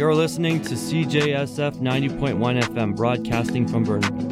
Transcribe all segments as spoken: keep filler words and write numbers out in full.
You're listening to C J S F ninety point one F M, broadcasting from Burnaby.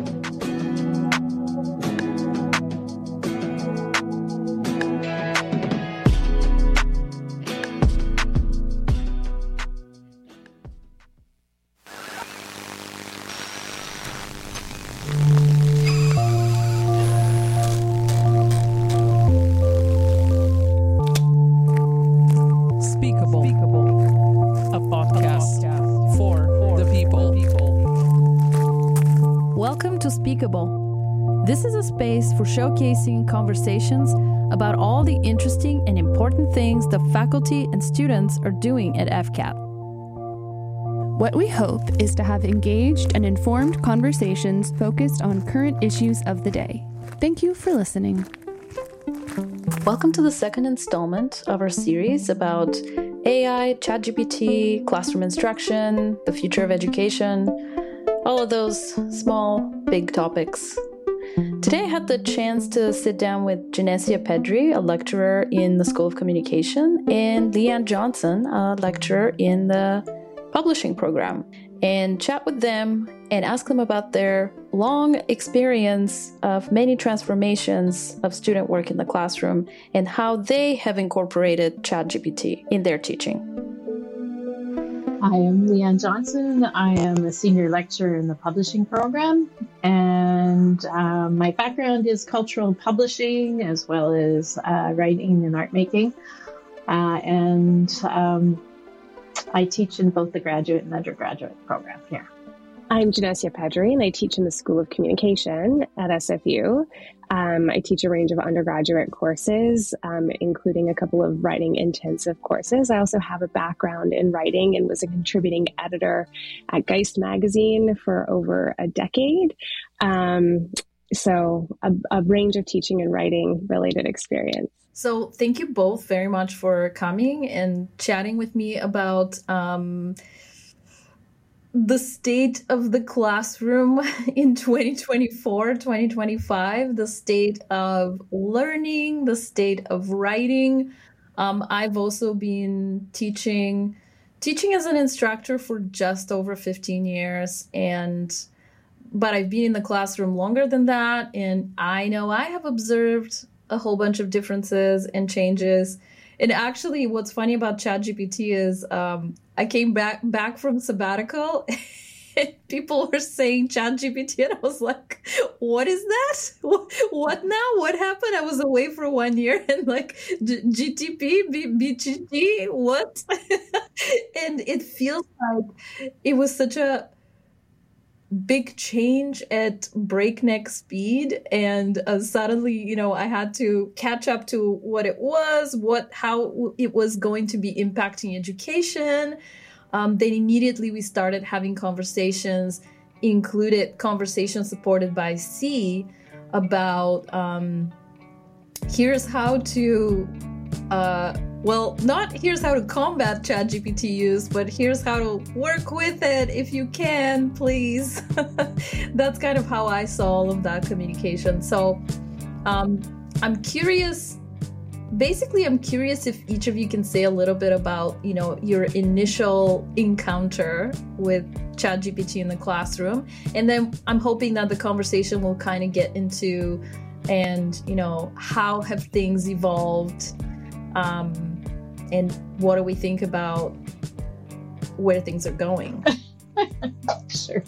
This is a space for showcasing conversations about all the interesting and important things the faculty and students are doing at F C A T. What we hope is to have engaged and informed conversations focused on current issues of the day. Thank you for listening. Welcome to the second installment of our series about A I, ChatGPT, classroom instruction, the future of education, all of those small, big topics. Today I had the chance to sit down with Genesia Pedri, a lecturer in the School of Communication, and Leanne Johnson, a lecturer in the publishing program, and chat with them and ask them about their long experience of many transformations of student work in the classroom and how they have incorporated ChatGPT in their teaching. I am Leanne Johnson. I am a senior lecturer in the publishing program, and um, my background is cultural publishing as well as uh, writing and art making. Uh, and um, I teach in both the graduate and undergraduate program here. I'm Genesia Pedri, and I teach in the School of Communication at S F U. Um, I teach a range of undergraduate courses, um, including a couple of writing intensive courses. I also have a background in writing and was a contributing editor at Geist magazine for over a decade. Um, so a, a range of teaching and writing related experience. So thank you both very much for coming and chatting with me about um, the state of the classroom in twenty twenty-four, twenty twenty-five, the state of learning, the state of writing. Um, I've also been teaching, teaching as an instructor for just over fifteen years, and but I've been in the classroom longer than that, and I know I have observed a whole bunch of differences and changes. And actually, what's funny about ChatGPT is um, I came back back from sabbatical and people were saying ChatGPT, and I was like, what is that? What, what now? What happened? I was away for one year and like G- GTP, B- BGT, what? And it feels like it was such a big change at breakneck speed, and uh, suddenly, you know, I had to catch up to what it was, what how it was going to be impacting education. Um, then immediately we started having conversations, included conversations supported by C about um, here's how to uh, well, not here's how to combat ChatGPT use, but here's how to work with it if you can, please. That's kind of how I saw all of that communication. So um, I'm curious, basically I'm curious if each of you can say a little bit about, you know, your initial encounter with ChatGPT in the classroom. And then I'm hoping that the conversation will kind of get into, and, you know, how have things evolved? Um, and what do we think about where things are going? Sure.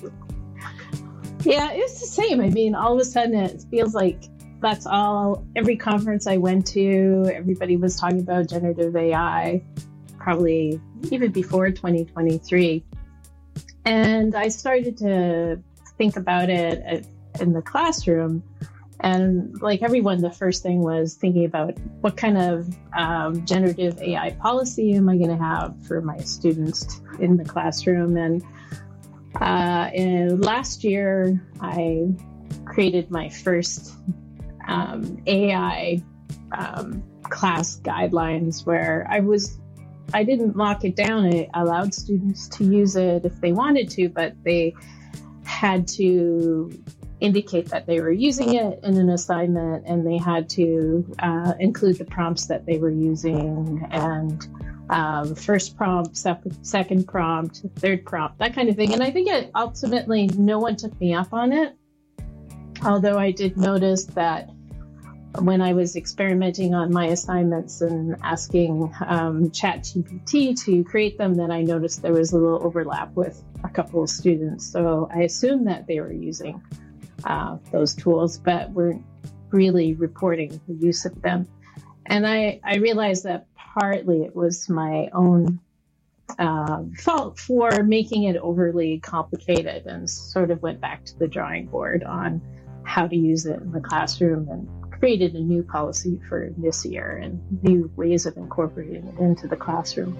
Yeah, it's the same. I mean, all of a sudden it feels like that's all, every conference I went to, everybody was talking about generative A I, probably even before twenty twenty-three. And I started to think about it at, in the classroom. And like everyone, the first thing was thinking about what kind of um, generative A I policy am I going to have for my students in the classroom. And, uh, and last year, I created my first um, A I um, class guidelines where I was, I didn't lock it down. I allowed students to use it if they wanted to, but they had to indicate that they were using it in an assignment, and they had to uh, include the prompts that they were using, and um, first prompt, sec- second prompt, third prompt, that kind of thing. And I think it ultimately no one took me up on it. Although I did notice that when I was experimenting on my assignments and asking um, ChatGPT to create them, then I noticed there was a little overlap with a couple of students. So I assumed that they were using uh, those tools, but weren't really reporting the use of them. And I, I realized that partly it was my own uh, fault for making it overly complicated, and sort of went back to the drawing board on how to use it in the classroom, and created a new policy for this year and new ways of incorporating it into the classroom.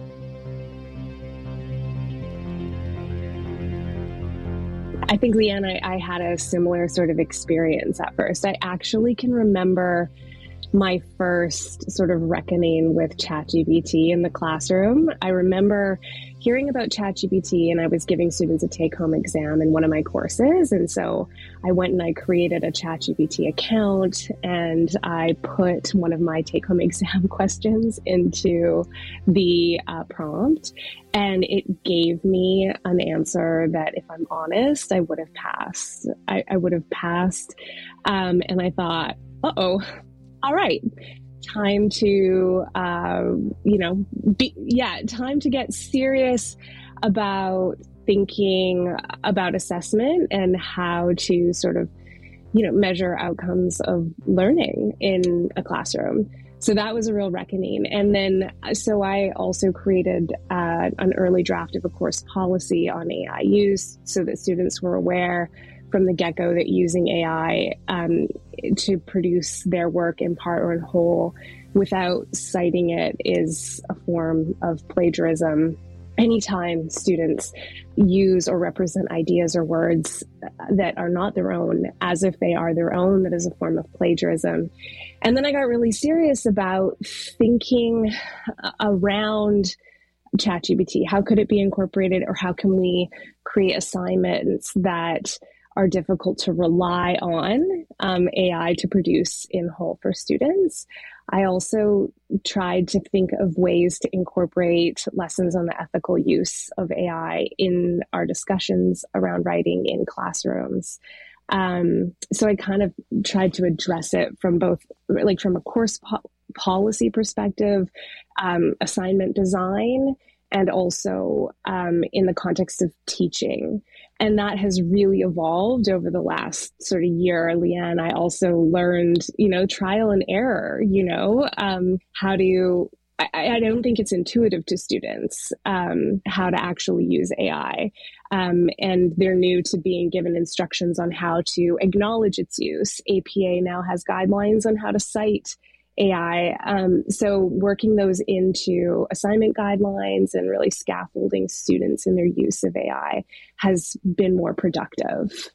I think, Leanne, I, I had a similar sort of experience at first. I actually can remember my first sort of reckoning with ChatGPT in the classroom. I remember hearing about ChatGPT, and I was giving students a take-home exam in one of my courses. And so I went and I created a ChatGPT account, and I put one of my take-home exam questions into the uh, prompt, and it gave me an answer that, if I'm honest, I would have passed. I, I would have passed. Um, and I thought, uh-oh, all right, time to, uh, you know, be, yeah, time to get serious about thinking about assessment and how to sort of, you know, measure outcomes of learning in a classroom. So that was a real reckoning. And then, so I also created uh, an early draft of a course policy on A I use, so that students were aware from the get-go that using A I um, to produce their work in part or in whole without citing it is a form of plagiarism. Anytime students use or represent ideas or words that are not their own as if they are their own, that is a form of plagiarism. And then I got really serious about thinking around ChatGPT. How could it be incorporated, or how can we create assignments that are difficult to rely on um, A I to produce in whole for students? I also tried to think of ways to incorporate lessons on the ethical use of A I in our discussions around writing in classrooms. Um, so I kind of tried to address it from both, like from a course po- policy perspective, um, assignment design, and also um, in the context of teaching. And that has really evolved over the last sort of year. Leanne, I also learned, you know, trial and error, you know, um, how do you, I, I don't think it's intuitive to students um, how to actually use A I. Um, and they're new to being given instructions on how to acknowledge its use. A P A now has guidelines on how to cite A I. Um, so working those into assignment guidelines and really scaffolding students in their use of A I has been more productive.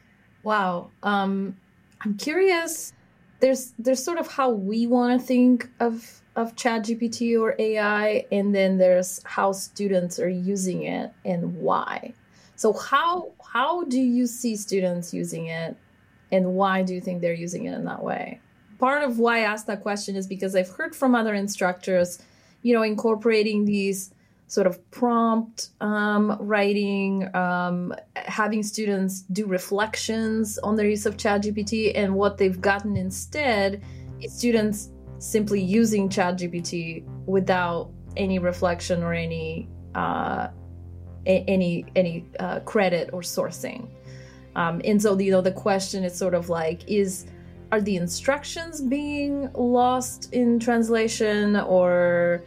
Wow. Um, I'm curious. There's there's sort of how we want to think of, of ChatGPT or A I, and then there's how students are using it and why. So how how do you see students using it, and why do you think they're using it in that way? Part of why I asked that question is because I've heard from other instructors, you know, incorporating these sort of prompt um, writing, um, having students do reflections on their use of ChatGPT, and what they've gotten instead is students simply using ChatGPT without any reflection or any uh, a- any any uh, credit or sourcing. Um, and so, you know, the question is sort of like, is are the instructions being lost in translation, or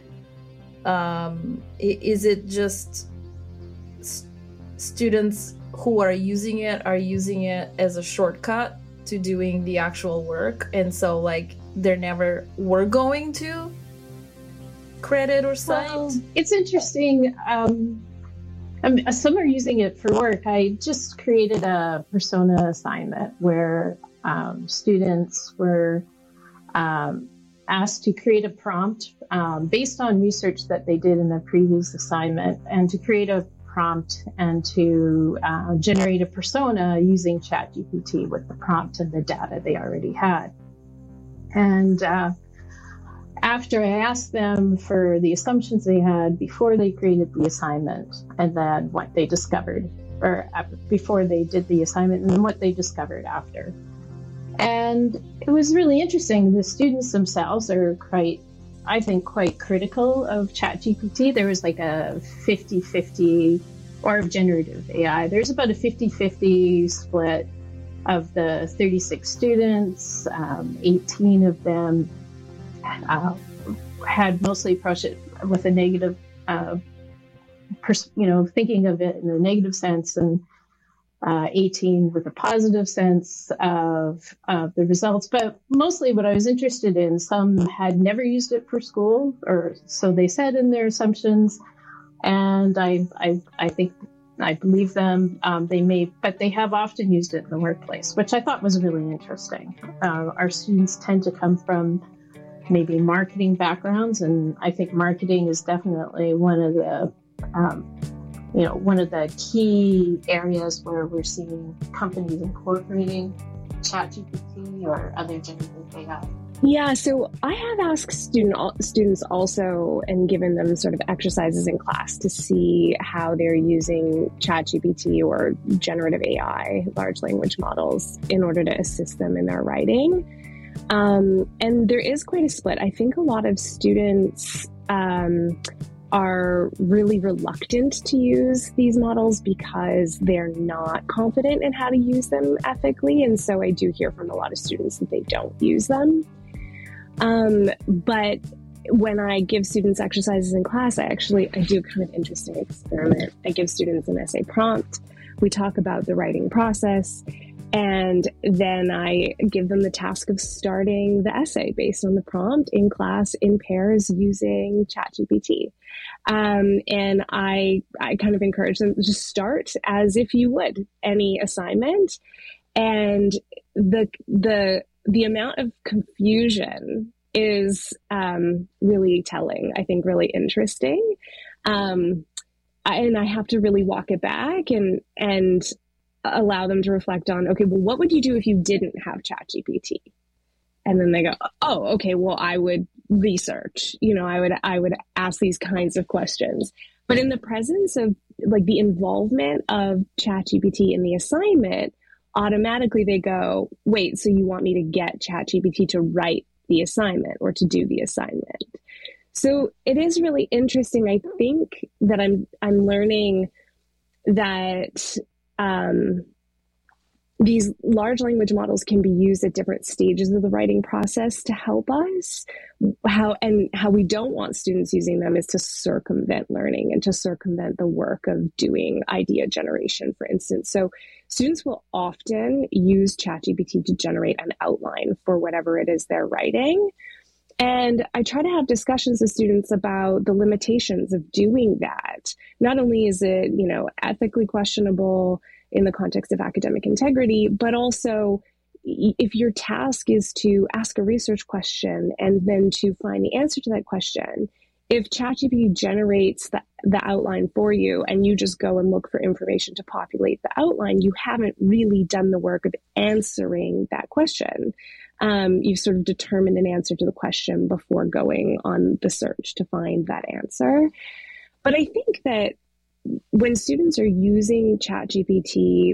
um, is it just st- students who are using it are using it as a shortcut to doing the actual work, and so like they're never were going to credit or cite? Well, it's interesting. Um, I mean, some are using it for work. I just created a persona assignment where Um, students were um, asked to create a prompt um, based on research that they did in the previous assignment, and to create a prompt and to uh, generate a persona using ChatGPT with the prompt and the data they already had. And uh, after I asked them for the assumptions they had before they created the assignment, and then what they discovered, or before they did the assignment, and then what they discovered after. And it was really interesting. The students themselves are quite, I think, quite critical of ChatGPT. There was like a fifty-fifty, or of generative A I. There's about a fifty-fifty split of the thirty-six students. Um, eighteen of them uh, had mostly approached it with a negative, uh, pers- you know, thinking of it in a negative sense, and Uh, eighteen with a positive sense of, of the results. But mostly what I was interested in, some had never used it for school, or so they said in their assumptions. And I, I, I think I believe them. Um, they may, but they have often used it in the workplace, which I thought was really interesting. Uh, our students tend to come from maybe marketing backgrounds, and I think marketing is definitely one of the um, you know, one of the key areas where we're seeing companies incorporating ChatGPT or other generative A I. Yeah, so I have asked student students also and given them sort of exercises in class to see how they're using ChatGPT or generative A I, large language models, in order to assist them in their writing. Um, and there is quite a split. I think a lot of students um, are really reluctant to use these models because they're not confident in how to use them ethically. And so I do hear from a lot of students that they don't use them. Um, but when I give students exercises in class, I actually, I do kind of interesting experiment. I give students an essay prompt. We talk about the writing process, and then I give them the task of starting the essay based on the prompt in class in pairs using ChatGPT. Um, and I, I kind of encourage them to just start as if you would any assignment. And the, the, the amount of confusion is um, really telling, I think really interesting. Um, I, and I have to really walk it back and, and allow them to reflect on, okay, well, what would you do if you didn't have ChatGPT? And then they go, oh, okay, well, I would research, you know, I would, I would ask these kinds of questions. But in the presence of like the involvement of ChatGPT in the assignment, automatically they go, wait, so you want me to get ChatGPT to write the assignment or to do the assignment? So it is really interesting. I think that I'm, I'm learning that, um, these large language models can be used at different stages of the writing process to help us. How and how we don't want students using them is to circumvent learning and to circumvent the work of doing idea generation, for instance. So students will often use ChatGPT to generate an outline for whatever it is they're writing. And I try to have discussions with students about the limitations of doing that. Not only is it, you know, ethically questionable in the context of academic integrity, but also if your task is to ask a research question and then to find the answer to that question, if ChatGPT generates the, the outline for you and you just go and look for information to populate the outline, you haven't really done the work of answering that question. Um, you've sort of determined an answer to the question before going on the search to find that answer. But I think that when students are using ChatGPT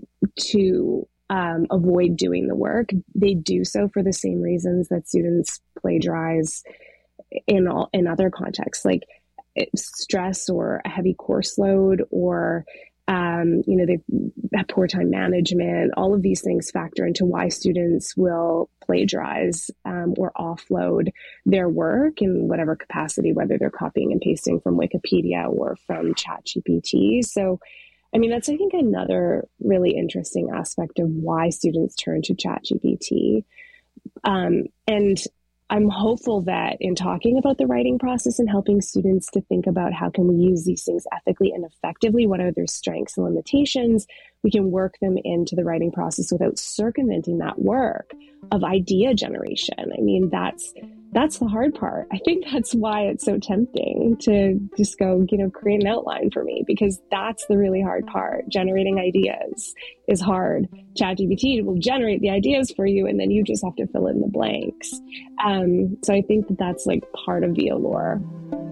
to um, avoid doing the work, they do so for the same reasons that students plagiarize in all in other contexts, like stress or a heavy course load, or um, you know, they have poor time management. All of these things factor into why students will plagiarize um, or offload their work in whatever capacity, whether they're copying and pasting from Wikipedia or from ChatGPT. So, I mean, that's, I think, another really interesting aspect of why students turn to ChatGPT. Um, and I'm hopeful that in talking about the writing process and helping students to think about how can we use these things ethically and effectively, what are their strengths and limitations, we can work them into the writing process without circumventing that work of idea generation. I mean, that's that's the hard part. I think that's why it's so tempting to just go, you know, create an outline for me, because that's the really hard part. Generating ideas is hard. ChatGPT will generate the ideas for you, and then you just have to fill in the blanks. Um, so I think that that's like part of the allure.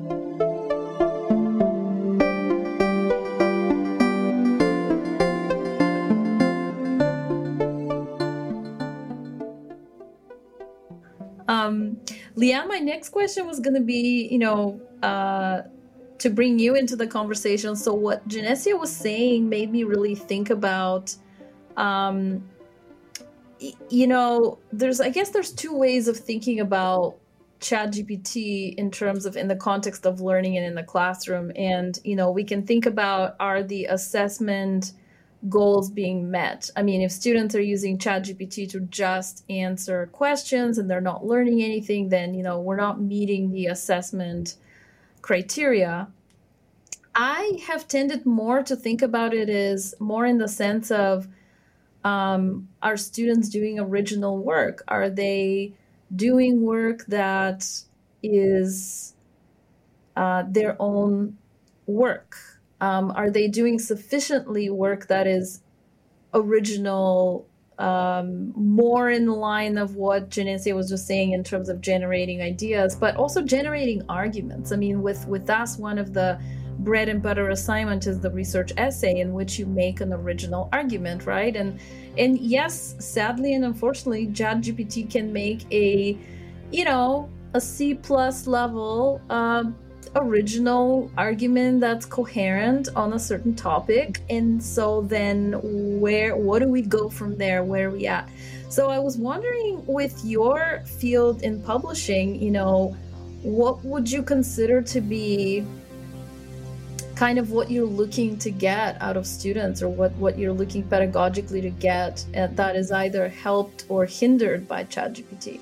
Um, Leanne, my next question was going to be, you know, uh, to bring you into the conversation. So what Genesia was saying made me really think about, um, y- you know, there's, I guess there's two ways of thinking about ChatGPT in terms of in the context of learning and in the classroom. And, you know, we can think about, are the assessment goals being met? I mean, if students are using ChatGPT to just answer questions and they're not learning anything, then, you know, we're not meeting the assessment criteria. I have tended more to think about it as more in the sense of, um, are students doing original work? Are they doing work that is uh, their own work? Um, are they doing sufficiently work that is original, um, more in line of what Genesia was just saying in terms of generating ideas, but also generating arguments? I mean, with, with us, one of the bread and butter assignment is the research essay in which you make an original argument, right? And and yes, sadly and unfortunately, ChatGPT can make a, you know, a C plus level um, original argument that's coherent on a certain topic. And so then where, what do we go from there? Where are we at? So I was wondering, with your field in publishing, you know, what would you consider to be kind of what you're looking to get out of students, or what, what you're looking pedagogically to get uh, that is either helped or hindered by ChatGPT?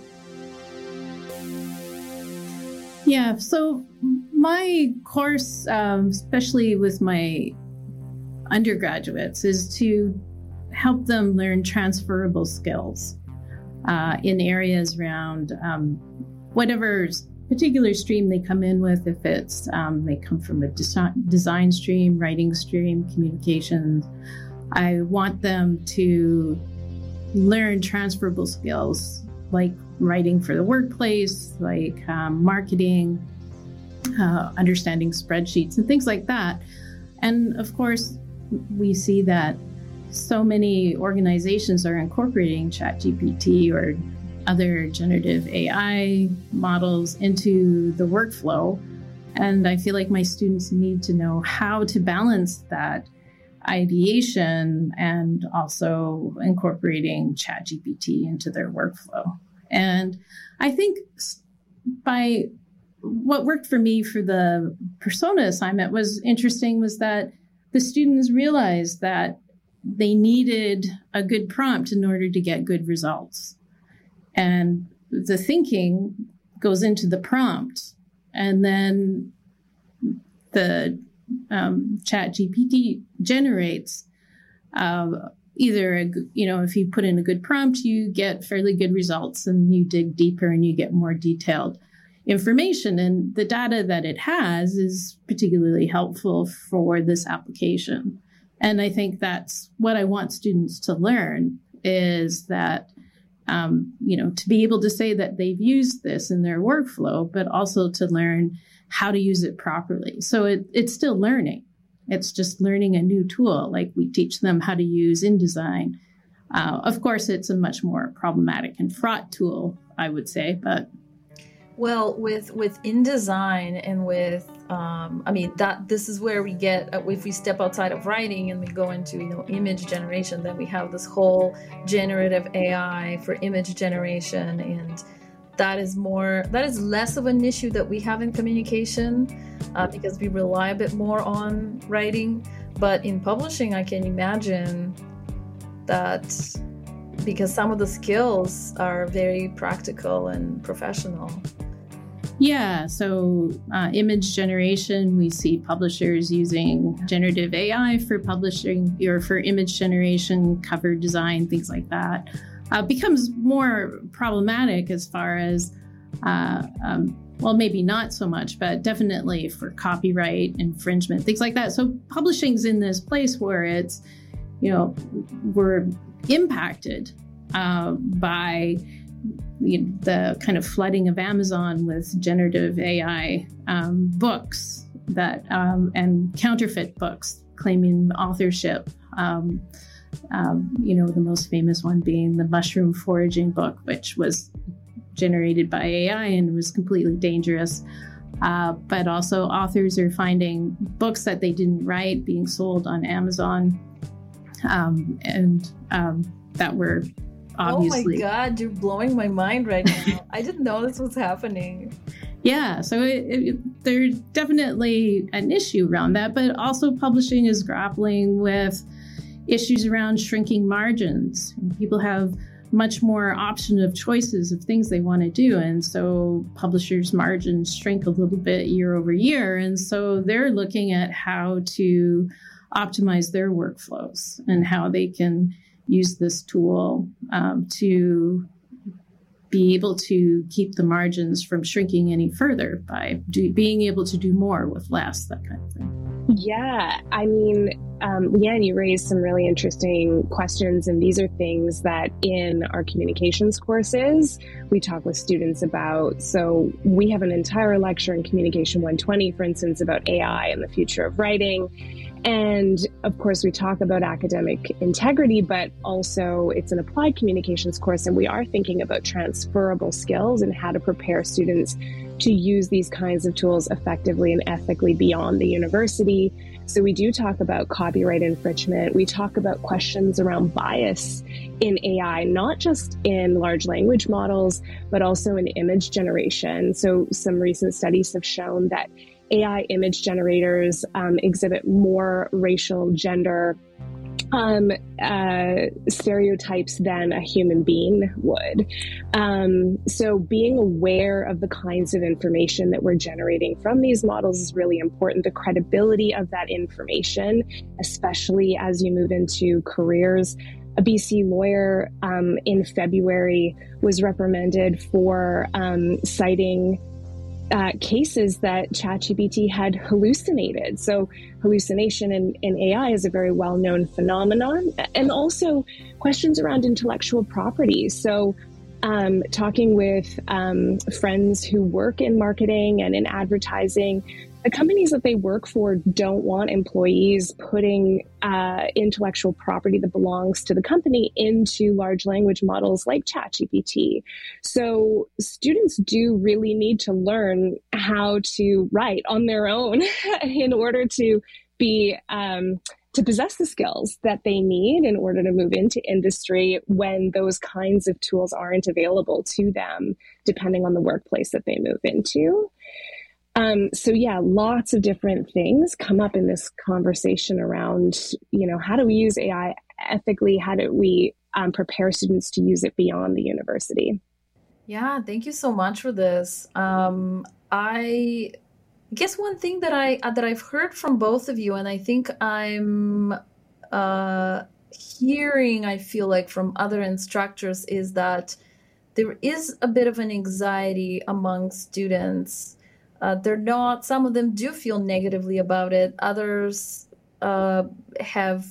Yeah, so my course, um, especially with my undergraduates, is to help them learn transferable skills uh, in areas around um, whatever particular stream they come in with. If it's um, they come from a desi- design stream, writing stream, communications, I want them to learn transferable skills like writing for the workplace, like um, marketing, uh, understanding spreadsheets and things like that. And of course, we see that so many organizations are incorporating ChatGPT or other generative A I models into the workflow. And I feel like my students need to know how to balance that ideation and also incorporating ChatGPT into their workflow. And I think by what worked for me for the persona assignment was interesting was that the students realized that they needed a good prompt in order to get good results. And the thinking goes into the prompt, and then the um, ChatGPT generates uh, either, a, you know, if you put in a good prompt, you get fairly good results, and you dig deeper and you get more detailed information. And the data that it has is particularly helpful for this application. And I think that's what I want students to learn, is that, um, you know, to be able to say that they've used this in their workflow, but also to learn how to use it properly. So it, it's still learning. It's just learning a new tool, like we teach them how to use InDesign. Uh, of course, it's a much more problematic and fraught tool, I would say, but well, with with InDesign and with, um, I mean, that this is where we get, uh, if we step outside of writing and we go into, you know, image generation, then we have this whole generative A I for image generation. And that is more, that is less of an issue that we have in communication uh, because we rely a bit more on writing. But in publishing, I can imagine that because some of the skills are very practical and professional. Yeah, so uh, image generation, we see publishers using generative A I for publishing or for image generation, cover design, things like that. Uh, becomes more problematic as far as uh, um, well, maybe not so much, but definitely for copyright infringement, things like that. So publishing's in this place where it's, you know, we're impacted uh, by you know, the kind of flooding of Amazon with generative A I um, books that um, and counterfeit books claiming authorship. Um, um, you know, the most famous one being the mushroom foraging book, which was generated by A I and was completely dangerous. Uh, but also authors are finding books that they didn't write being sold on Amazon. Um, and um, that were obviously... Oh my God, you're blowing my mind right now. I didn't know this was happening. Yeah, so it, it, there's definitely an issue around that, but also publishing is grappling with issues around shrinking margins. People have much more option of choices of things they want to do. And so publishers' margins shrink a little bit year over year. And so they're looking at how to optimize their workflows and how they can use this tool um, to be able to keep the margins from shrinking any further by do, being able to do more with less, that kind of thing. Yeah, I mean, um, Leanne, you raised some really interesting questions, and these are things that in our communications courses we talk with students about. So we have an entire lecture in Communication one twenty, for instance, about A I and the future of writing. And of course, we talk about academic integrity, but also it's an applied communications course, and we are thinking about transferable skills and how to prepare students to use these kinds of tools effectively and ethically beyond the university. So we do talk about copyright infringement. We talk about questions around bias in A I, not just in large language models, but also in image generation. So some recent studies have shown that A I image generators um, exhibit more racial, gender um, uh, stereotypes than a human being would. Um, so being aware of the kinds of information that we're generating from these models is really important. The credibility of that information, especially as you move into careers. A B C lawyer um, in February was reprimanded for um, citing Uh, cases that ChatGPT had hallucinated. So hallucination in, in A I is a very well-known phenomenon, and also questions around intellectual property. So um, talking with um, friends who work in marketing and in advertising, the companies that they work for don't want employees putting uh, intellectual property that belongs to the company into large language models like ChatGPT. So students do really need to learn how to write on their own in order to be um, to possess the skills that they need in order to move into industry when those kinds of tools aren't available to them, depending on the workplace that they move into. Um, so yeah, lots of different things come up in this conversation around, you know, how do we use A I ethically? How do we um, prepare students to use it beyond the university? Yeah, thank you so much for this. Um, I guess one thing that I uh, that I've heard from both of you, and I think I'm uh, hearing, I feel like from other instructors, is that there is a bit of an anxiety among students. Uh, they're not, some of them do feel negatively about it. Others uh, have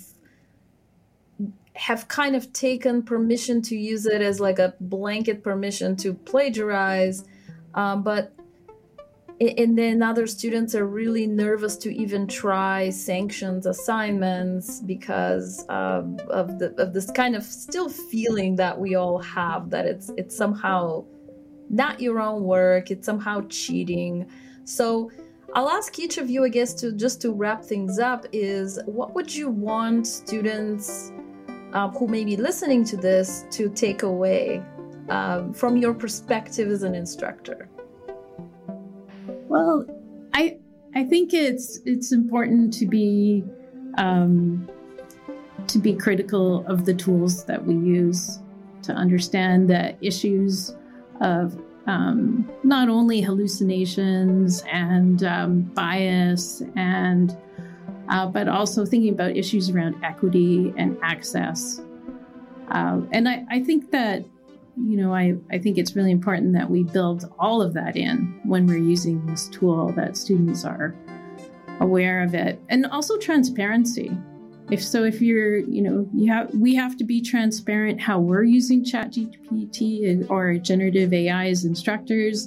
have kind of taken permission to use it as like a blanket permission to plagiarize. Um, but, and then other students are really nervous to even try sanctions assignments because uh, of the of this kind of still feeling that we all have, that it's it's somehow not your own work, it's somehow cheating. So I'll ask each of you, I guess, to just to wrap things up, is what would you want students uh, who may be listening to this to take away um, from your perspective as an instructor? Well, I I think it's it's important to be um, to be critical of the tools that we use, to understand the issues of um, not only hallucinations and um, bias, and uh, but also thinking about issues around equity and access. Uh, and I, I think that you know, I, I think it's really important that we build all of that in when we're using this tool, that students are aware of it. And also transparency. If so, if you're, you know, you have, we have to be transparent how we're using ChatGPT or generative A I as instructors.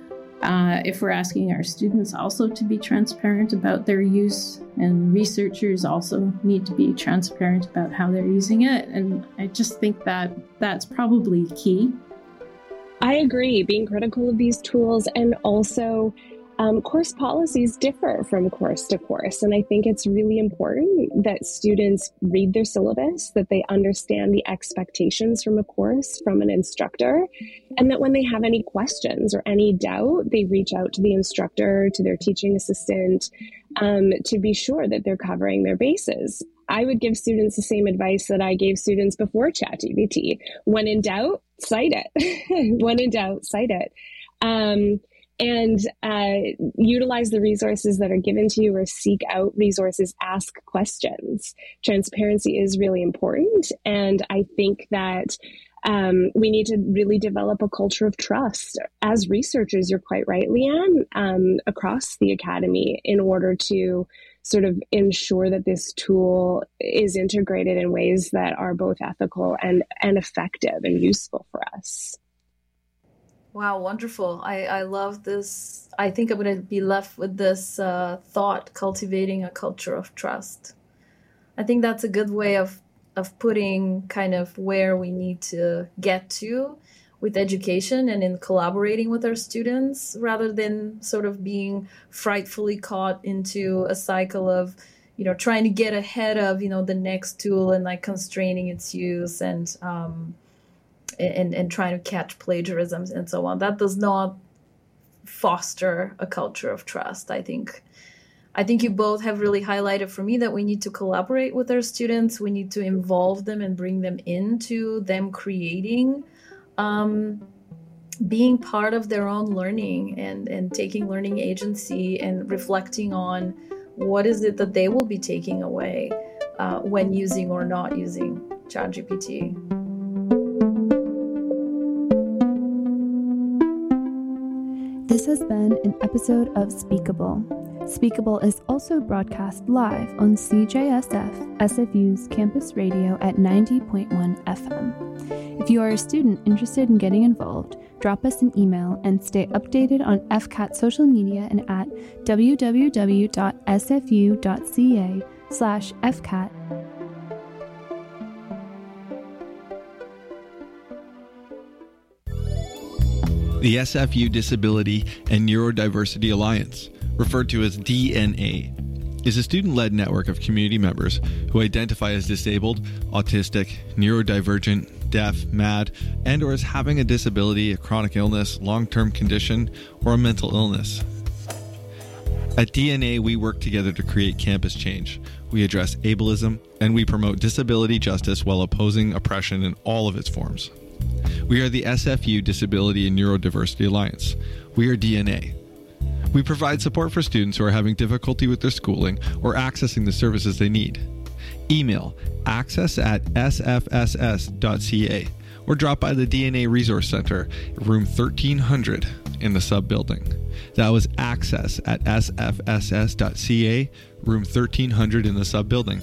Uh, if we're asking our students also to be transparent about their use, and researchers also need to be transparent about how they're using it. And I just think that that's probably key. I agree, being critical of these tools, and also Um, course policies differ from course to course, and I think it's really important that students read their syllabus, that they understand the expectations from a course from an instructor, and that when they have any questions or any doubt, they reach out to the instructor, to their teaching assistant, um, to be sure that they're covering their bases. I would give students the same advice that I gave students before ChatGPT. When in doubt, cite it. When in doubt, cite it. Um, And uh, utilize the resources that are given to you, or seek out resources, ask questions. Transparency is really important. And I think that um, we need to really develop a culture of trust as researchers, you're quite right, Leanne, um, across the academy, in order to sort of ensure that this tool is integrated in ways that are both ethical and, and effective and useful for us. Wow, wonderful. I, I love this. I think I'm going to be left with this uh, thought, cultivating a culture of trust. I think that's a good way of, of putting kind of where we need to get to with education and in collaborating with our students, rather than sort of being frightfully caught into a cycle of, you know, trying to get ahead of, you know, the next tool and like constraining its use and, um, And, and trying to catch plagiarisms and so on. That does not foster a culture of trust. I think I think you both have really highlighted for me that we need to collaborate with our students. We need to involve them and bring them into them creating, um, being part of their own learning and, and taking learning agency and reflecting on what is it that they will be taking away uh, when using or not using ChatGPT. This has been an episode of Speakable. Speakable is also broadcast live on C J S F, S F U's campus radio at ninety point one F M. If you are a student interested in getting involved, drop us an email and stay updated on F C A T social media and at w w w dot s f u dot c a slash f cat. The S F U Disability and Neurodiversity Alliance, referred to as D N A, is a student-led network of community members who identify as disabled, autistic, neurodivergent, deaf, mad, and or as having a disability, a chronic illness, long-term condition, or a mental illness. At D N A, we work together to create campus change. We address ableism, and we promote disability justice while opposing oppression in all of its forms. We are the S F U Disability and Neurodiversity Alliance. We are D N A. We provide support for students who are having difficulty with their schooling or accessing the services they need. Email access at s f s s dot c a or drop by the D N A Resource Center, room thirteen hundred in the sub-building. That was access at s f s s dot c a, room thirteen hundred in the sub-building.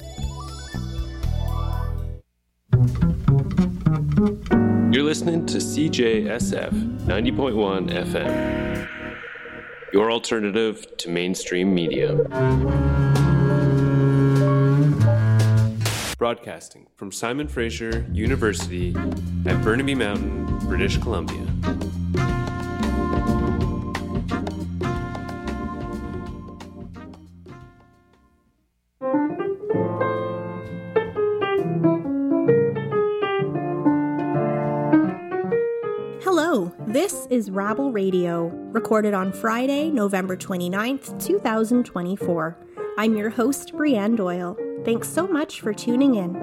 You're listening to C J S F ninety point one F M, your alternative to mainstream media. Broadcasting from Simon Fraser University at Burnaby Mountain, British Columbia. This is Rabble Radio, recorded on Friday, November twenty-ninth, twenty twenty-four. I'm your host, Brianne Doyle. Thanks so much for tuning in.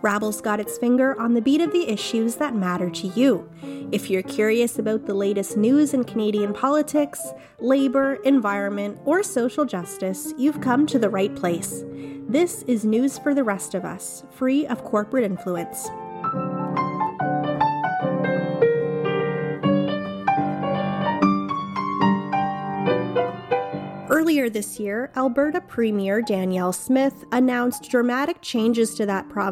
Rabble's got its finger on the beat of the issues that matter to you. If you're curious about the latest news in Canadian politics, labor, environment, or social justice, you've come to the right place. This is News for the Rest of Us, free of corporate influence. Earlier this year, Alberta Premier Danielle Smith announced dramatic changes to that province